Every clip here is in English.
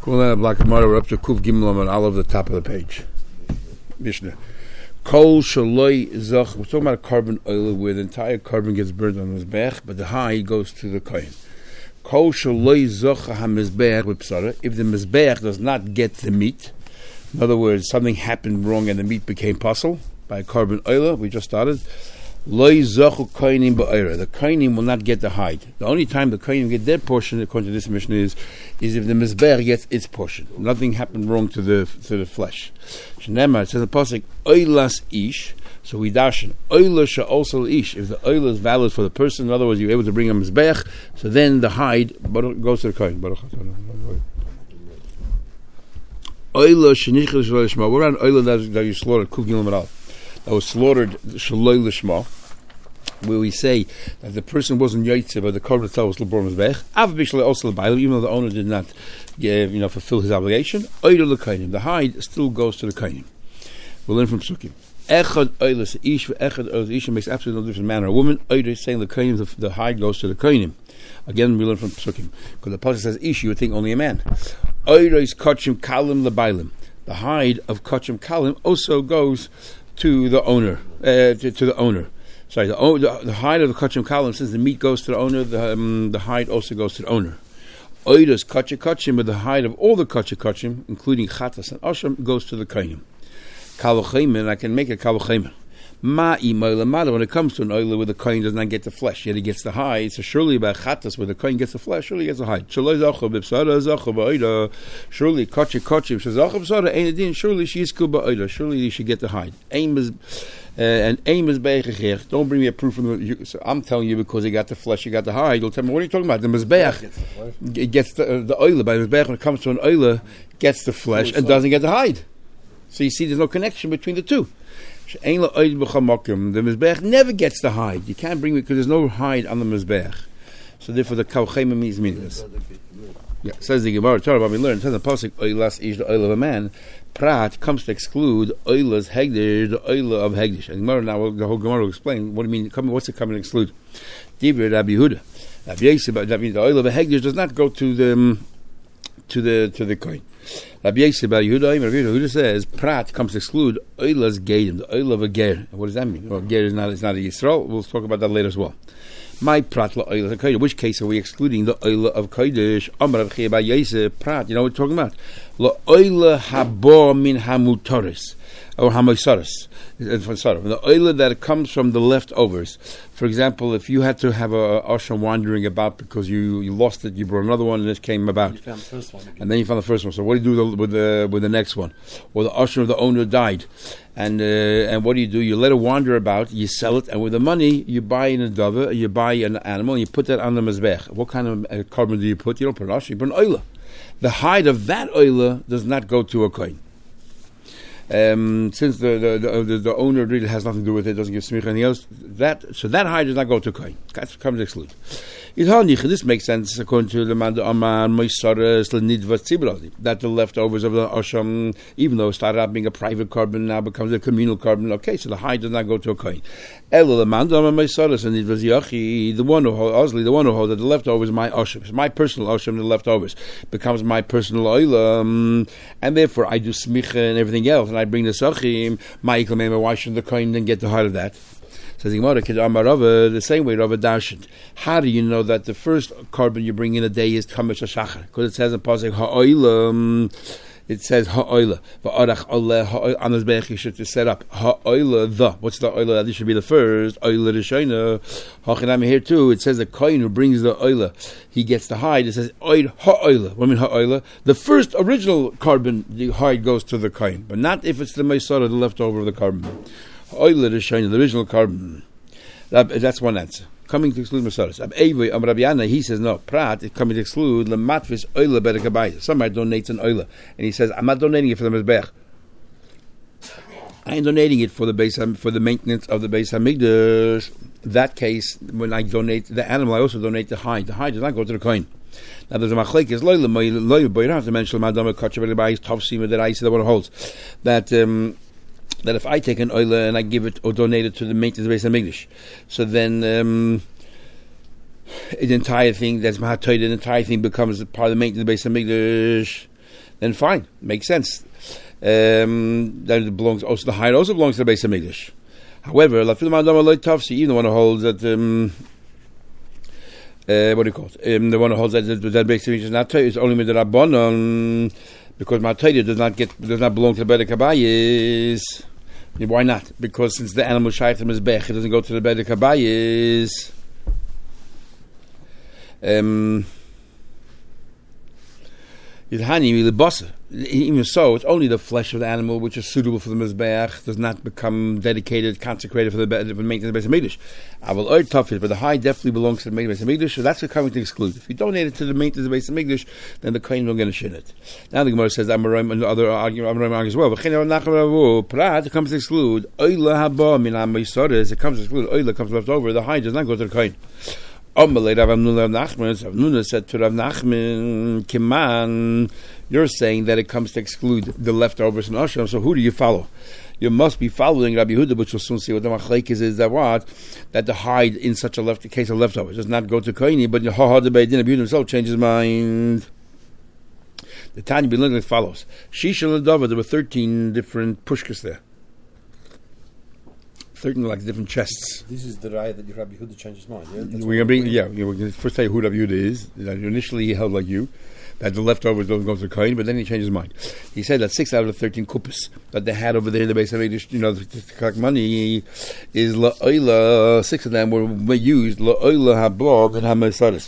Cool, that block of We're up to Kuf Gimel and all of the top of the page. Mishnah. Kol Shaloi Zach. We're talking about a carbon oil where the entire carbon gets burned on the Mizbech, but the high goes to the Kohen. Kol Shaloi Zach HaMizbech B'Psara. If the Mizbech does not get the meat, in other words, something happened wrong and the meat became puzzle by carbon oil, we just started. Loi zachu koinim ba'ira. The koinim will not get the hide. The only time the koinim get their portion, according to this mission, is if the mizbeach gets its portion. Nothing happened wrong to the flesh. Shnema, it says in the pasuk oilas ish. So we dashen oila she'osel ish. If the oil is valid for the person, in other words, you're able to bring a mizbeach, so then the hide goes to the kohen. Oila shenichel shaloi lishma. We're on oila that you slaughtered kuf gimel meral. That was slaughtered shaloi lishma, where we say that the person wasn't yaitze, but the carbon itself was l'bor mizbech. Av b'shalei also l'bayil, even though the owner did not, fulfill his obligation. Oida l'kainim, the hide still goes to the kainim. We'll learn from Psukim. Echad oilas ish, echad oilas ish makes absolutely no different man or woman. Oida is saying the kainim, the hide goes to the kainim. Again, we learn from Psukim, because the pasuk says ish, you would think only a man. Oida is kachim kalim l'baylim. The hide of kachim kalim also goes to the owner, to the owner. Sorry, the hide of the kachim kalim, since the meat goes to the owner, the hide also goes to the owner. Oidas kachim, but the hide of all the kachim, including chatas and asham, goes to the kainim. Kavachayim, and I can make a kavachayim. Ma'i ma'ila, when it comes to an oil where the kohen does not get the flesh, yet he gets the hide. So surely by chatas where the kohen gets the flesh, surely he gets the hide. Surely kachim surely she is kul ba'oida. Surely he should get the hide. Aim is be'echech. Don't bring me a proof from the. So I'm telling you because he got the flesh, he got the hide. You'll tell me what are you talking about? The mizbeach gets the oil. By the mizbeach when it comes to an oil, gets the flesh and doesn't get the hide. So you see, there's no connection between the two. The Mizbech never gets the hide. You can't bring it because there's no hide on the Mizbech. So therefore the Kavchema means meaningless. Yeah, says the Gemara, Torah, we learned, it says in the pasuk, Oilas ish, the oil of a man. Prat comes to exclude Oilas Hegdish, the oil of Hegdish. And Gemara, now the whole Gemara will explain what do you mean, what's it coming to exclude? Dibir Rabbi Yehuda. That means the oil of a Hegdish does not go to the coin. Rabbi Yehuda says Prat comes to exclude oilas geidim, the oil of a ger. What does that mean? Well, ger is not a Yisrael. We'll talk about that later as well. My Prat la oil of kodesh. Which case are we excluding the oil of kodesh? Amar Rav Chia bar Yosef Prat. You know what we're talking about? La oil habo min hamutaris or hamosaris. The oil that comes from the leftovers. For example, if you had to have a asham wandering about because you lost it, you brought another one and it came about. You found the first one. And then you found the first one. So what do you do with the next one? Or the asham of the owner died. And what do? You let it wander about, you sell it, and with the money, you buy an adava, you buy an animal, and you put that on the mizbech. What kind of carbon do you put? You don't put an asham, you put an oila. The hide of that oila does not go to a kohen. Since the owner really has nothing to do with it, doesn't give smicha anything else. That hide does not go to kohen. That comes to exclude. This makes sense according to the man that the leftovers of the asham, even though it started out being a private carbon, now becomes a communal carbon. Okay, so the hide does not go to a kohen. And the one who holds that the leftovers my asham, it's my personal asham, the leftovers becomes my personal oil, and therefore I do smicha and everything else. And I bring the sachim, why shouldn't the kohen then get the heart of that? Says the same way Rava Darshan. How do you know that the first carbon you bring in a day is Kamash HaShachar? Because it says in Pasuk Ha'oila, it says Ha'oila. Va'arach Oleh on his Bech you should set up Ha'oila What's the Oila? This should be the first. Oila Rishona. Ha'chinami here too. It says the kohen who brings the Oila, he gets the hide. It says Oid Ha'oila. What do you mean Ha'oila? The first original carbon, the hide goes to the kohen, but not if it's the Maisara, the leftover of the carbon. Oil is shiny, the original carbon. That's one answer. Coming to exclude Masaras. Rabbi he says no. Prat is coming to exclude the matvis oila berekabayis. Somebody donates an oila, and he says, "I'm not donating it for the mizbech. I am donating it for the maintenance of the Beis Hamikdash." That case, when I donate the animal, I also donate the hide. The hide does not go to the kohen. Now there's a machlekes loyla. You don't have to mention madama kachavelibayis tavsima that I see the one who holds that if I take an oila and I give it or donate it to the maintenance of the Beis Hamikdash, so then the entire thing, that's Mahatoid, the entire thing becomes part of the maintenance of the Beis Hamikdash. then fine, makes sense. That it belongs also the hide also belongs to the Beis Hamikdash. However, even the one who holds that what do you call it? The one who holds that Beis Hamikdash is not is only with the Rabbanon, because Matayda does not belong to the Bedek Habayis. Why not? Because since the animal shaykh to Mizbech, it doesn't go to the Bedek Habayis. Even so, it's only the flesh of the animal which is suitable for the Mizbeach, does not become dedicated, consecrated for the maintenance of the Beis Hamikdash. But the hide definitely belongs to the maintenance of the Beis Hamikdash, so that's what coming to exclude. If you donate it to the maintenance of the Beis Hamikdash, then the Kohen don't get a shin it. Now the Gemara says, Amoraim and other arguments as well. Prat comes to exclude. Oila haba min ha-meisares, it comes to exclude. Oila comes left over. The hide does not go to the Kohen. Amalei Rav Hamnuna said to Rav Nachman, Kiman, you're saying that it comes to exclude the leftovers in Asham, so who do you follow? You must be following Rabbi Yehuda, which we'll soon see what the machlekes is that what? That the hide in such a case of leftovers does not go to Koini, but the Beis Din, Rabbi Yehuda himself changes his mind. The Tanya be learning as follows. Shisha Ladava, there were 13 different pushkas there. 13 like different chests. This is the raya that Rabbi Yehuda changed his mind. We're going to first tell you who Rabbi Yehuda is. Initially he held like you, that the leftovers don't go to the Kohen, but then he changed his mind. He said that 6 out of the 13 kupas that they had over there in the Beis Hamikdash, to collect money, is la'oila. 6 of them were used la'oila ha-blog and ha-mesaris.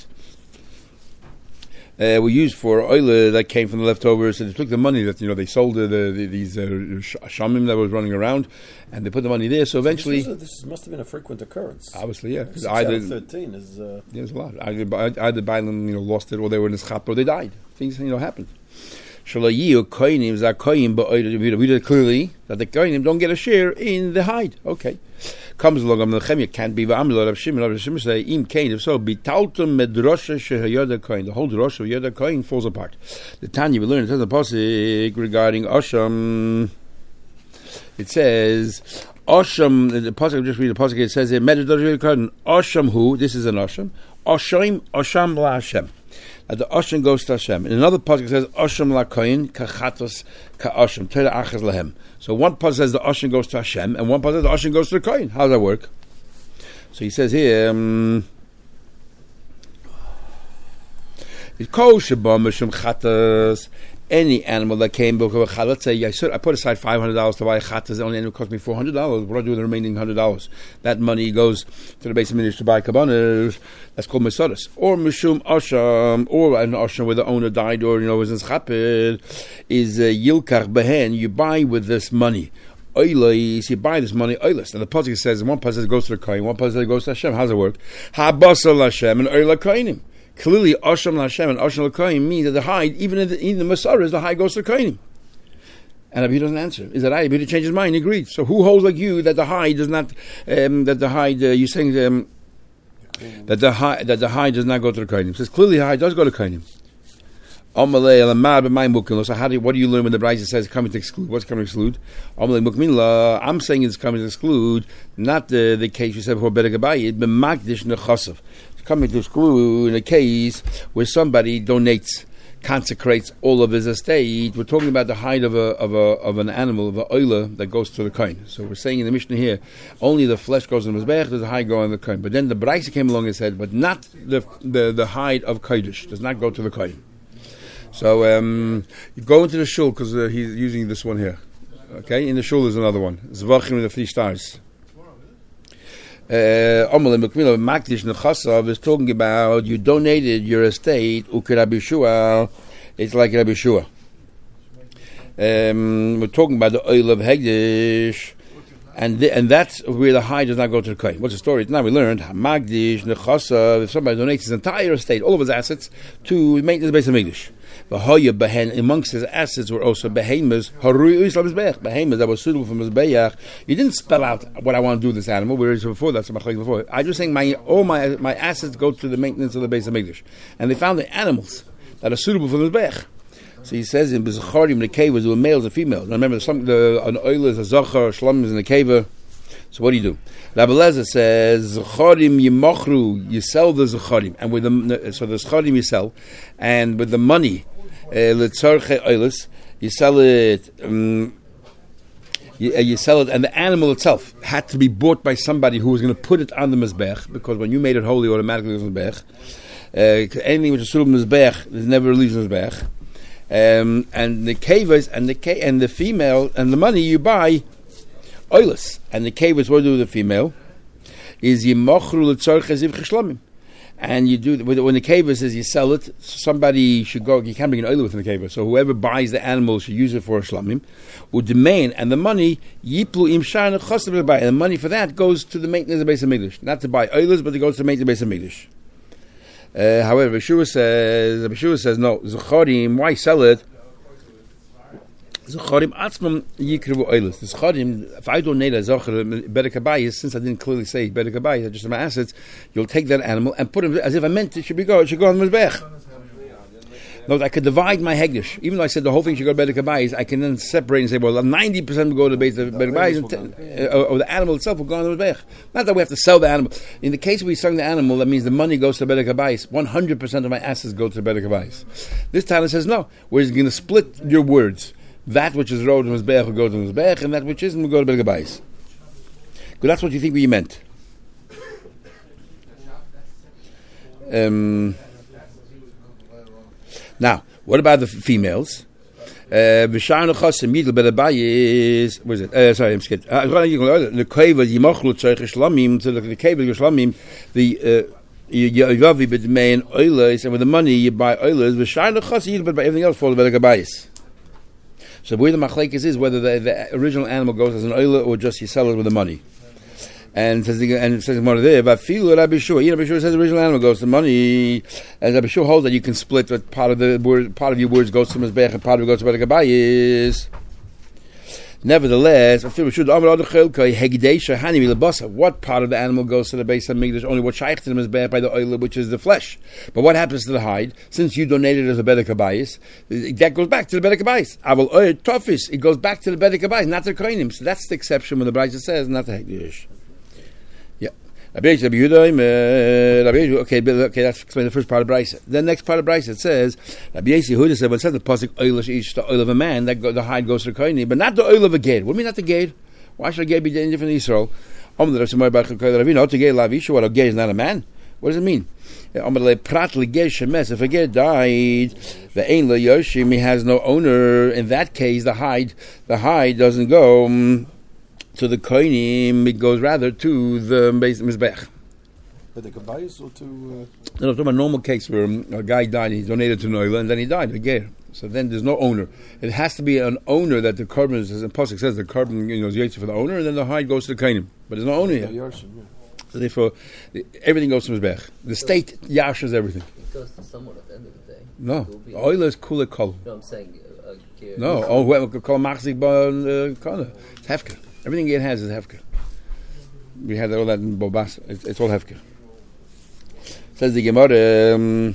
Were used for oil that came from the leftovers. So they took the money that they sold these shamim that was running around, and they put the money there. So eventually, this must have been a frequent occurrence. Obviously, yeah. 6 out of 13 is. There's a lot. Either Bailam lost it, or they were in the schap, or they died. Things happened. Shalayi or koinim is koyim, but we did clearly that the koinim don't get a share in the hide. Okay. Comes along on the Nechemia, can't be v'amil Rav Shimon say im kain, if so bitaltum medrasha shehayada koin, the whole drosha of Yoda koin falls apart. The Tanya we learned in the pasuk regarding Asham. It says Asham. The pasuk just read the pasuk. It says medrasha koin Asham who this is an Asham Asham la Hashem. The Asham goes to Hashem. In another pasuk it says Asham la koin kachatos ka Asham tera achas lahem. So one pasuk says the Asham goes to Hashem, and one pasuk says the Asham goes to the Kohen. How does that work? So he says here, any animal that came, let's say I put aside $500 to buy a chatas, the only animal cost me $400. What do I do with the remaining $100? That money goes to the Beis Hamikdash to buy kabbanas. That's called mesadas. Or mishum asham, or an asham where the owner died, or was in schapid, is yilkach behen. You buy with this money. Oilis, you buy this money oilis. And the pasuk says, one pasuk goes to the kohen, one pasuk goes to Hashem. How does it work? Habasal Hashem and oila kohenim. Clearly, Asham Hashem and Asham L'Kohen means that the hide, even in the Masaras, the hide goes to the Kohenim. And Rabbi doesn't answer. Is that right? Rabbi changed his mind. He agreed. So who holds like you that the hide does not? That the hide you're saying that the hide does not go to the Kohenim. Says clearly the hide does go to the Kohenim. So what do you learn when the Brisa says coming to exclude? What's coming to exclude? I'm saying it's coming to exclude, not the case you said before Bedek Habayis, but Magdish Nechasav. Coming to exclude in a case where somebody donates, consecrates all of his estate. We're talking about the hide of an animal, of an oila that goes to the kohen. So we're saying in the Mishnah here, only the flesh goes in the mizbech, does the hide go on the kohen. But then the Brisa came along and said, but not the hide of kodesh does not go to the kohen. So you go into the shul because he's using this one here. Okay, in the shul is another one. Zvachim with the 3 stars. Makdish Nechasav is talking about you donated your estate. Rabbi Shua, it's like Rabbi Shua. We're talking about the oil of Hegdish, and that's where the hide does not go to the kohen. What's the story? Now we learned Magdish Nechasav. If somebody donates his entire estate, all of his assets, to maintenance Beis Hamikdash. Amongst his assets were also behemoths, behemoths that was suitable for Mizbeach. You didn't spell out what I want to do with this animal, whereas before, that's what before. I just saying all my assets go to the maintenance of the Beis Hamikdash. And they found the animals that are suitable for Mizbeach. So he says in Bezacharim, the cavers, there were males and females. Now remember, an oil is a zachar, shlom is in the caver. So what do you do? Rabbi Lezer says, Zacharim yimachru, you sell the Zacharim. And with the Zacharim you sell, and with the money, Letzorche oilus. You sell it. You sell it, and the animal itself had to be bought by somebody who was going to put it on the mizbech, because when you made it holy, automatically it was mizbech. Anything which is suitable mizbech is never leaves mizbech. And the kavas and the female and the money you buy oilus, and the kavas, what do with the female is yimochru letzorche ziv cheshlamim. And you do when the keva says you sell it, somebody should go. You can't bring an oil within the keva, so whoever buys the animal should use it for a shlamim. Would demand, and the money yiplu im shana chosam buy, and the money for that goes to the maintenance of the Beis Hamikdash, not to buy oilers, but it goes to the maintenance of the Beis Hamikdash. However, Yeshua says no. Zecharim, why sell it? Zecharim atzmam yikrevu oilers. The zecharim, if I donate a zachar bedekabayis, since I didn't clearly say bedekabayis, just my assets, you'll take that animal and put him as if I meant it should go on the mizbech. No, I could divide my hegdish. Even though I said the whole thing should go to bedekabayis, I can then separate and say, well, 90% will go to the bedekabayis, or the animal itself will go on the mizbech. Not that we have to sell the animal. In the case we sell the animal, that means the money goes to the bedekabayis. 100% of my assets go to the bedekabayis. This Tana says no. We're going to split your words. That which is road to Mizbech will go to Mizbech, and that which isn't will go to Begabayis. Good, that's what you think we meant. Now, what about the females? V'sharnu chasim yidl Begabayis. What is it? Sorry, I'm scared. The keva yimochlu tzorech shlamim. So the keva shlamim. The yavi b'dmein oilers, and with the money you buy oilers. V'sharnu chasim yidl, but everything else falls to Begabayis. So where the machlekes is whether the original animal goes as an oiler or just you sell it with the money. And it says more there. But Rabbi Shua says the original animal goes to money, and Rabbi Shua holds that you can split. But part of your words goes to mizbech and part of it goes to Begabayis. Nevertheless, what part of the animal goes to the Beis Hamikdash? Only what shaykh to them is by the oil, which is the flesh. But what happens to the hide? Since you donated it as a bedekabayis, that goes back to the bedekabayis. Aval oil tofis, it goes back to the bedekabayis, not the koinim. So that's the exception when the Brayta says not the hekdesh. Yeah. Okay, that's explain the first part of Brayta. The next part of Brayta it says, Rabbi Yehuda said, when it says the pasuk oilish ish, the oil of a man, the hide goes to the koinim, but not the oil of a ger. What do you mean not the ger? Why should a ger be different in Israel? What a ger is not a man. What does it mean? If a ger died, the ein lo yoshim, he has no owner. In that case, the hide doesn't go to the koinim, it goes rather to the mizbech. But the kabayis or to? No, I'm talking about a normal case where a guy died, he donated to Noila, and then he died, a ger. So then there's no owner. It has to be an owner that the carbon, as the pasuk says, the carbon is yaitz for the owner, and then the hide goes to the koinim. But there's no owner yet. So therefore, everything goes to mizbech. The state yashers everything. It goes to someone at the end of the day. No, oil is kula kol. No, I'm saying No, whoever kol machzik kana. It's hefker. Everything it has is hefker. We had all that in Bobas. It's all hefker. Says the Gemara.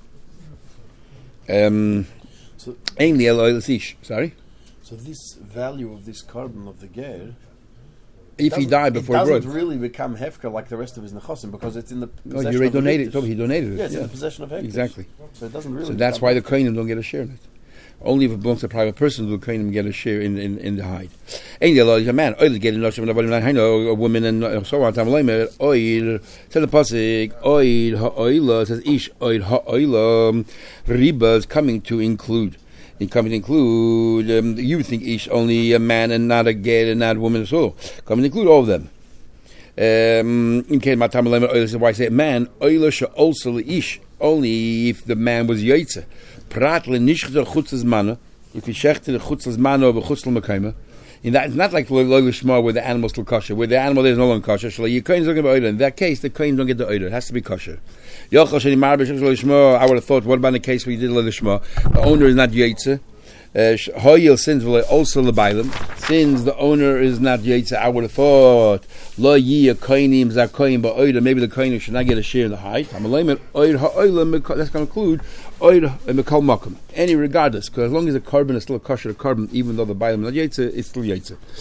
Sorry. So this value of this carbon of the ger, if he died before it he doesn't really become hefker like the rest of his nechosim because it's in the possession he of the donated. Hekdesh. He donated it. Yeah, it's in the possession of Hekdesh. Exactly. So it doesn't really. So that's why the kohenim don't get a share in it. Only if it belongs to a private person will the kohenim get a share in the hide. Ain't a man oil getting a woman and so on. Oil. Tell the pasuk oil ha'oila says ish oil ha'oila riba is coming to include. You would think ish only a man and not a ger and not a woman at all. Coming to include all of them. In case my time why I say man oila sha also ish only if the man was yaitze. Pratle nishchter chutzes mana. If he shechte the chutzes mana over chutzel mekayma. In that, it's not like loy shma where the animal's still kosher. Where the animal is no longer kosher. So you kohen don't get oil. In that case, the kohen don't get the oil. It has to be kosher. I would have thought, what about in the case where you did loy shma? The owner is not yaitze. Hoyel sins also lebailim. Since the owner is not yaitze, I would have thought lo yi a kohenim zakoyim ba'oida. Maybe the kohenim should not get a share in the hide. That's going to include oida and mekal makom. Any regardless, because as long as the carbon is still a kosher carbon, even though the bailim is not yaitze, it's still yaitze.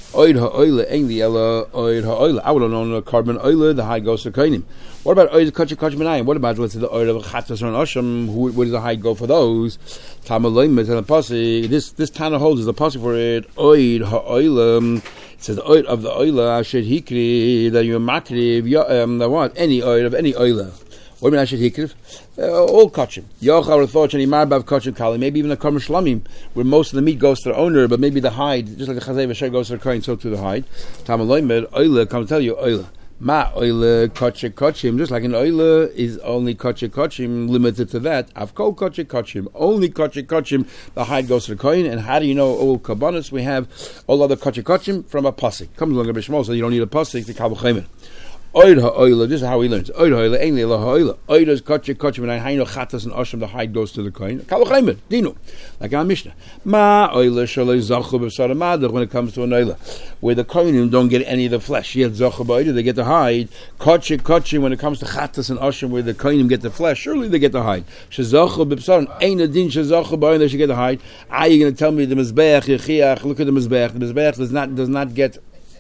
Oid ha'oile ainly ella oid ha'oile. I would have known a carbon oile. The hide goes to kainim. What about oid kachik kachminayim? What about let's say the oid of chatas or an osham? Where does the hide go for those? Tamaloimet and the pasuk. This Tana holds is the pasuk for it. Oid ha'oile. It says oid of the oile asher hikri that you makriv. The what? Any oid of any oile. What do you mean I should hikriv? All kachim. Yoch, I would have thought any marbav kachim kali. Maybe even the karm shlamim, where most of the meat goes to the owner, but maybe the hide, just like the chazay v'sher goes to the kohen, so to the hide. Tamaloimed oile. Come tell you oile. Ma oile kachim. Just like an oile is only kachim, limited to that. Avkol kachim. Only kachim. The hide goes to the kohen. And how do you know all kabbanis? We have all other kachim from a pasuk. Comes along a bishmol, so you don't need a pasuk to kabel chaymer. Oid ha'oila, this is how he learns. Oid ha'oila, ainli la ha'oila. Oid is kachim, and haino chatas and asham, the hide goes to the kohen. Kabel chaymer, dino. Like our Mishnah. Ma oila shalai zachu b'sara madach, when it comes to an oila. Where the kohenim don't get any of the flesh. Yet zachu ba'oila, they get the hide. Kachim, when it comes to chatas and asham, where the kohenim get the flesh, surely they get the hide. Shazachu b'sara, ain't a din shazachu ba'oila, they should get the hide. Are you going to tell me the mizbeach, yechiach, look at the mizbeach. The mizbeach does not get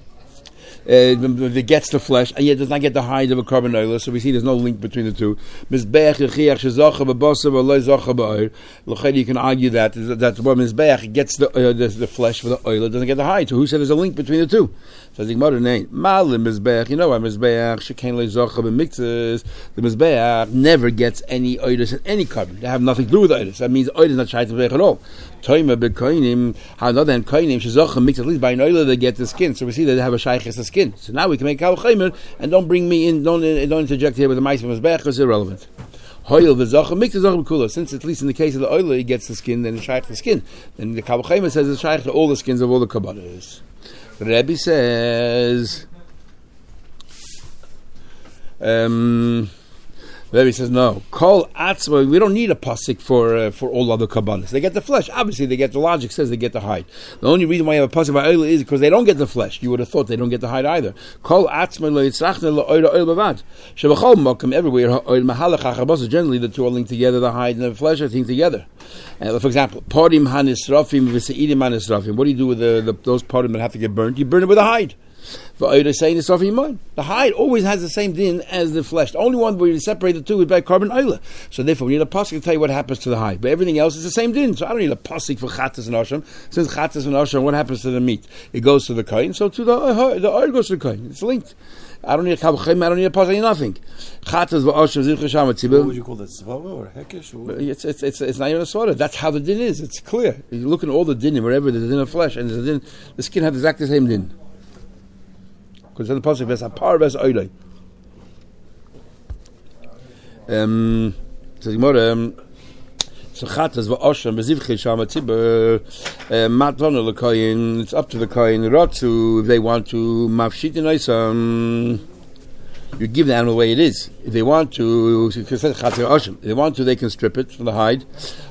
it gets the flesh, and yet does not get the hide of a carbon oil. So we see there's no link between the two. You can argue that what Mizbeach gets the flesh for the oil, it doesn't get the hide. So who said there's a link between the two? So the Gemara name Malim Mizbeach. You know why Mizbeach shekain lezocha b'miktzes. The Mizbeach never gets any oilus in any carbon. They have nothing to do with oilus. That means oil is not shayt Mizbeach at all. Toima b'koinim. Another than koinim shezocha mixed at least by an oil they get the skin. So we see that they have a shayches the skin. So now we can make kal chaymer and don't bring me in. Don't interject here with the mice from Mizbeach because it's irrelevant. Hoil v'zocha mixed zocha b'kula. Since at least in the case of the oil he gets the skin, then it's shaych the skin. Then the kal chaymer says it's shaych to all the skins of all the kabbalas. The Rebbe says, Rebbe says no. Kol atzma. We don't need a pasuk for all other kabbalas. They get the flesh. Obviously, they get the logic says they get the hide. The only reason why you have a pasuk by oil is because they don't get the flesh. You would have thought they don't get the hide either. Kol atzma lo yitzrachna lo oil bavad. Shebachol makom everywhere oil mahalach achabas. Generally, the two are linked together. The hide and the flesh are linked together. For example, parim hanisrafim v'seidim hanisrafim. What do you do with those parim that have to get burnt? You burn it with a hide. The hide always has the same din as the flesh. The only one where you separate the two is by carbon oila. So therefore, we need a pasuk to tell you what happens to the hide. But everything else is the same din. So I don't need a pasuk for chatas and asham. Since chatas and asham, what happens to the meat? It goes to the kohen. So to the oil goes to the kohen. It's linked. I don't need a kabel. I don't need a pasuk. Nothing. Chatas v'asham zivcha shama tzibur. What would you call that? Svara or hekesh? It's not even a svara. That's how the din is. It's clear. You look at all the din wherever there's a din of flesh and there's a din, the skin has exactly the same din. Because in the pasuk there's a par ves oilay. So Gemara, so chatas v'osham bezivchei shama tzibur matonu l'koyin. It's up to the koyin rotzu if they want to mafshit inaisam. You give the animal the way it is. If they want to, if they want to, they can strip it from the hide.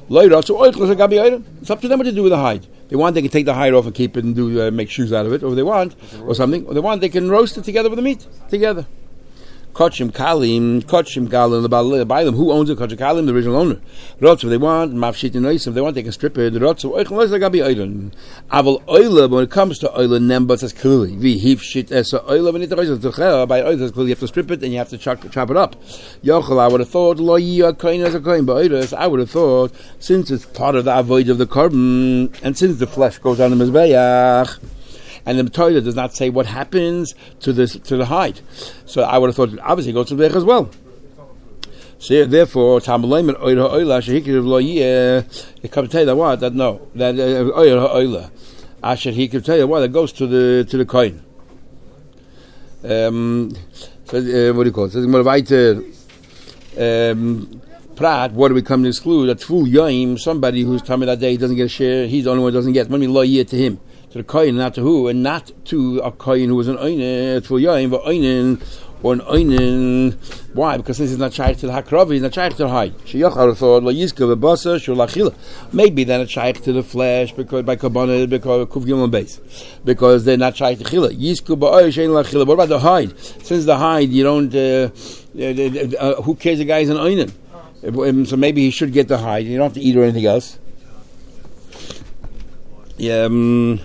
It's up to them what to do with the hide. If they want, they can take the hide off and keep it and do make shoes out of it. Or if they want, or something. Or they want, they can roast it together with the meat together. Kachim galim the bailam. Who owns it? Kachim kalim, the original owner. Rotz, if they want, mafshit noisim. If they want, they can strip it. Rotz, aval oila. When it comes to oila, nemba says clearly. Vi shit esa oila. When it oila by oila, says clearly you have to strip it and you have to chop it up. Yochel, I would have thought lo yiyah koyin as a koyin. But oila, I would have thought since it's part of the avoid of the carbon and since the flesh goes on the mizbeach. And the Torah does not say what happens to the hide. So I would have thought obviously it goes to the Bech as well. So therefore, it comes to tell you that what? That no. That oila. Asher he could tell you what, that goes to the coin. So what do you call it? So Prat, what do we come to exclude? That full yoim, somebody who's telling me that day he doesn't get a share, he's the only one who doesn't get. When we lo to him. To the kohen, not to who, and not to a kohen who was an oinen, to a yain, but oinen, or an oinen. Why? Because since he's not shaykh to the hakravi, he's not shaykh to the hide. Sheyachar thought, lo yizka v'basa, shul achila. Maybe they're not shaykh to the flesh, because by kabbalah, because kuv gimel base. Because they're not shaykh to chila. Yizka ba'oy, shein lachila. What about the hide? Since the hide, you don't, who cares the guy's an oinen? So maybe he should get the hide. You don't have to eat or anything else. Yeah,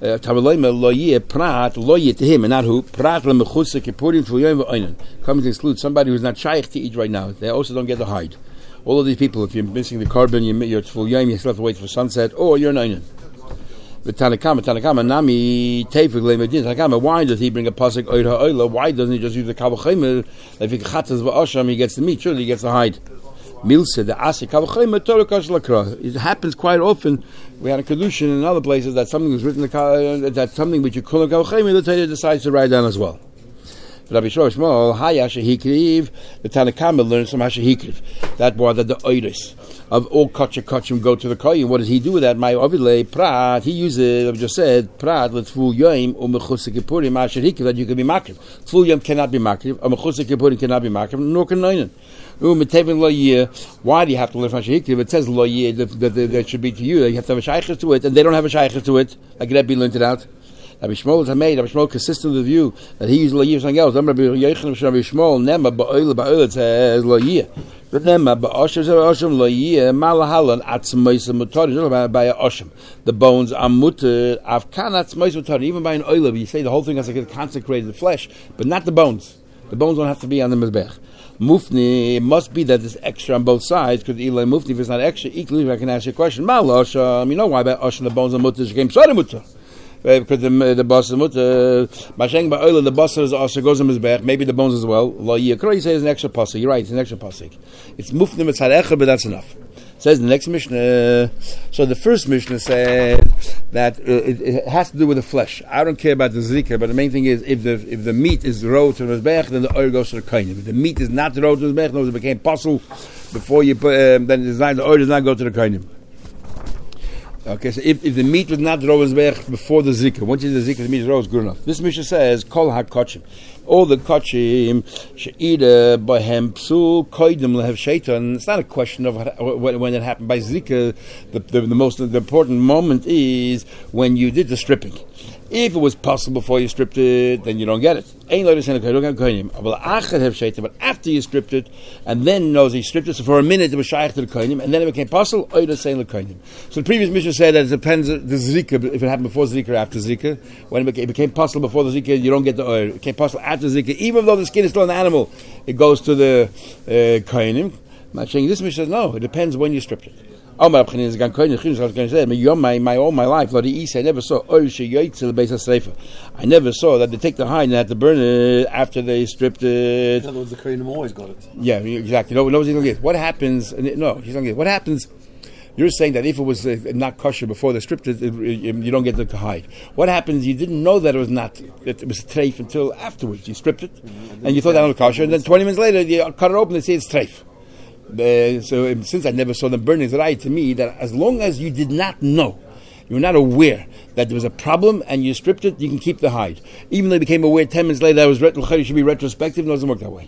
Tavalayma lo yeh prat lo yeh to him and not who prat lemechutza kippurim tful yom v'oinen. Coming to exclude somebody who's not shaykh to eat right now. They also don't get the hide. All of these people, if you're missing the carbon, you're tful yom, you still have to wait for sunset, or you're an oinen. The Tanakama, Nami, Tefik, Lemedin, Tanakama, why does he bring a pasuk oida oila? Why doesn't he just use the kavachimer? If he chatas v'asham, he gets the meat, surely he gets the hide. Milsa, the asik kavachimer, Torah kash lakra. It happens quite often. We had a kedushin in other places that something was written, that something which you call a kavachimer, the Torah decides to write down as well. Rabbi Shmuel, Hayasha Hikriv, the Tanakama learns from Hasha Hikriv. That was that the oiris of all kachim go to the koyin. What does he do with that? My ovidle prat. He uses, I've just said, prat letful yoim umechusik kipurim Hasha Hikriv that you can be makriv. Tful yom cannot be makriv. Umechusik kipurim cannot be makriv. Nor can noinen. Umetevin lo yeh. Why do you have to learn Hasha Hikriv? It says lo yeh that should be to you. You have to have a shaykhs to it, and they don't have a shaykhs to it. Like Rebbe learned it out. Rabbi Shmuel consistent with the view that he used lo yeh something else. Rabbi Shmuel nema ba'oil it says lo yeh. But nema ba'oshim lo yeh malahalan atzmois mutari by a oshim. The bones are mutter avkan atzmois mutari. Even by an oil, you say the whole thing has to get consecrated flesh, but not the bones. The bones don't have to be on the mizbech. Mufni must be that it's extra on both sides, because Eli Mufni, if it's not extra, equally I can ask you a question. Mal oshim, you know why by oshim the bones are mutter came sari mutter. Because the boss is mutter. Masheng ba'oila, the boss is also goes on his back. Maybe the bones as well. Lo yikra, you say it's an extra pasuk. You're right, it's an extra pasuk. It's mufnim etzad echa, but that's enough. Says the next Mishnah. So the first Mishnah said that it has to do with the flesh. I don't care about the zikr, but the main thing is if the meat is rolled to the mizbech, then the oil goes to the kohen. If the meat is not rolled to the mizbech, no, it became pasul before you put. Then the oil does not go to the kohen. Okay, so if the meat was not rolled before the zikr, once you did the zikr, the meat is rolled, good enough. This Mishnah says, Kol ha-kachim. All the kachim, she'ida bahem psul, koidim lehev shaitan. It's not a question of when it happened by zikr. The most important moment is when you did the stripping. If it was possible before you stripped it, then you don't get it. But after you stripped it, and then he stripped it, so for a minute it was shaykh to the kohenim, and then it became possible. So the previous mission said that it depends the zikr, if it happened before zikr or after zikr. When it became possible before the zikr, you don't get the oil. It became possible after zikr, even though the skin is still an animal, it goes to the kohenim. This mission says no, it depends when you stripped it. All my life, I never saw I never saw that they take the hide and have to burn it after they stripped it. In other words, the Kohenim always got it. Yeah, exactly. Nobody's going to get it. What happens? No, he's going to get it. What happens? You're saying that if it was not kosher before they stripped it, you don't get the hide. What happens? You didn't know that it was not. That it was treif until afterwards. You stripped it, and you thought that was kosher, and then 20 minutes later you cut it open and say it's treif. So since I never saw them burning, it's right to me that as long as you did not know, you were not aware that there was a problem and you stripped it, you can keep the hide. Even though you became aware 10 minutes later that was should be retrospective, it doesn't work that way.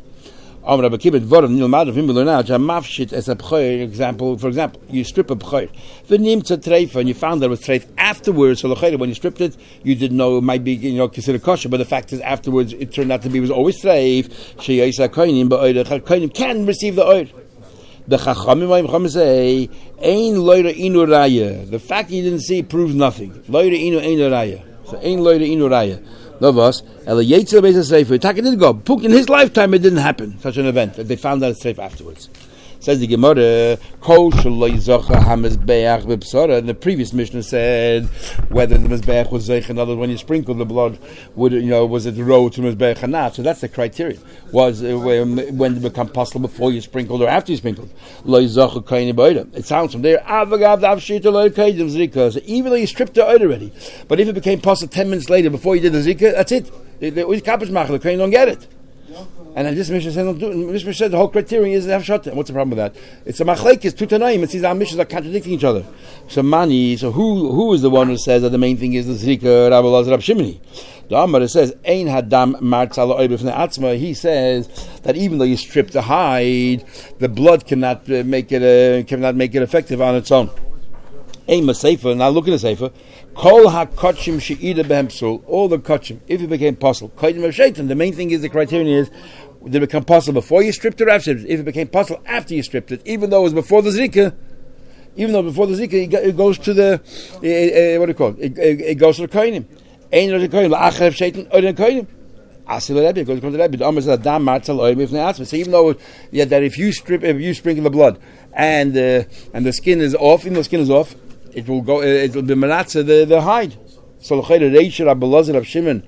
For example, you strip a b'chayr, and you found that it was treif afterwards. So when you stripped it, you didn't know it might be considered kosher. But the fact is, afterwards it turned out to be it was always treif. Kohenim can receive the oil. The Chachamim say, "Ein loyra inu raya." The fact you didn't see proves nothing. Loyra inu ein raya. So ein loyra inu raya. Novas ela yetzel beis sefer. Taka did go. In his lifetime, it didn't happen. Such an event that they found out it's safe afterwards. Says the Gemara, Kol shaloi zocha hamizbeach b'psara. And the previous Mishnah said whether the mizbeach was zeich, in other words, when you sprinkled the blood, was it row to mizbeach or not? So that's the criteria. Was when it become possible before you sprinkled or after you sprinkled? Loi zocha kaini b'oida. It sounds from there. Avagav davshita loi kaidim zrika. So even though you stripped the oil already, but if it became possible 10 minutes later before you did the zrika, that's it. The kapish don't get it. And then this Mishnah said, don't do it. Mishnah said the whole criterion is to have shata. What's the problem with that? It's a machlekes, two tanaim. It seems our Mishnahs are contradicting each other. So who is the one who says that the main thing is the zrika, Rabbi Elazar, Rabbi Shimoni? The Amar says, Ein hadam martzal oibif ne'atzma. He says that even though you strip the hide, the blood cannot make it effective on its own. Ein maseifa. Now look at the seifa. Kol ha-kachim she'ida behemsul. All the kachim, if it became possible. Kodim of shaitan. The main thing is the criterion is did it become possible before you stripped it or after? If it became possible after you stripped it, even though it was before the zrika, Even though before the zika, it goes to the what do you call it? It goes to the kohenim. Ein the kohenim la'achar shaitan or the kohenim. Asil Rebbe goes to the Rebbe. The Amar says Adam Martel Oim if Ne'atzma. So even though that if you sprinkle the blood and the skin is off, even though the skin is off, it will go. It will be maratza the hide. So the Reisha Rabbi Elazar of Shimon.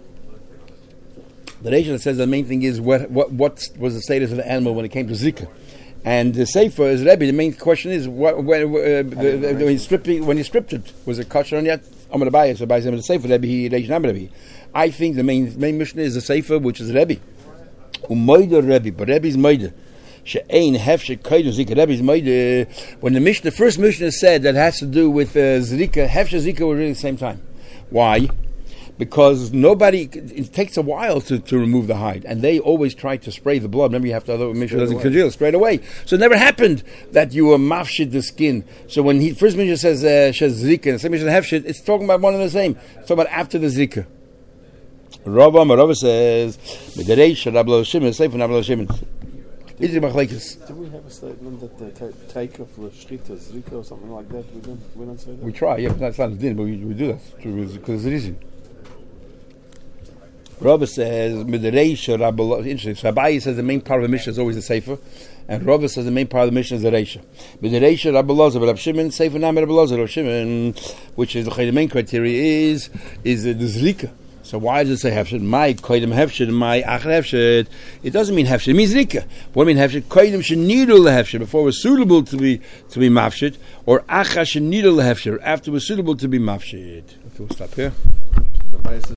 The Reisha says the main thing is what was the status of the animal when it came to zika. And the Sefer is Rebbe. The main question is when you stripped it, was it kosher on yet? Amar Abaye, so Abaye said the Sefer Rebbe he Reish Nam Rebbe. I think the main mission is the Sefer, which is Rebbe. Umoida Rebbe, but Rebbe's moida. She'ein hefshe koydem zika. Rebbe's moida. When the first Mishnah said that has to do with zrika, hefshe zika were really the same time. Why? Because it takes a while to remove the hide, and they always try to spray the blood. Remember, you have to other Mishnah doesn't congeal straight away. So it never happened that you were mafshid the skin. So when first Mishnah says zrika, and the second Mishnah hefshid, it's talking about one and the same. It's talking about after the zika. Rava says, "Medereish Rabbi Shimon, Sefer Rabbi Shimon." Do we have a statement that they take off the shrita, zrika, or something like that? We don't say that. We try, yeah, but that's not the din, but we do that because it's easy. Rava says, "Medereish Rabbi." Interesting. So Abaye says the main part of the Mishnah is always the Sefer, and Rava says the main part of the Mishnah is the Reisha. Medereish Rabbi Elazar, Rabbi Shimon, Sefer Nam Rabbi Elazar, Rabbi Shimon, which is the main criteria is the zrika. So why does it say hefshed? My koydem hefshed, my achar hefshed. It doesn't mean hefshed. It means rika. What do you mean hefshed? Koydem shenidul hefshed, before it was suitable to be mafshed, or achar shenidul hefshed, after it was suitable to be mafshed. Okay, we'll stop here.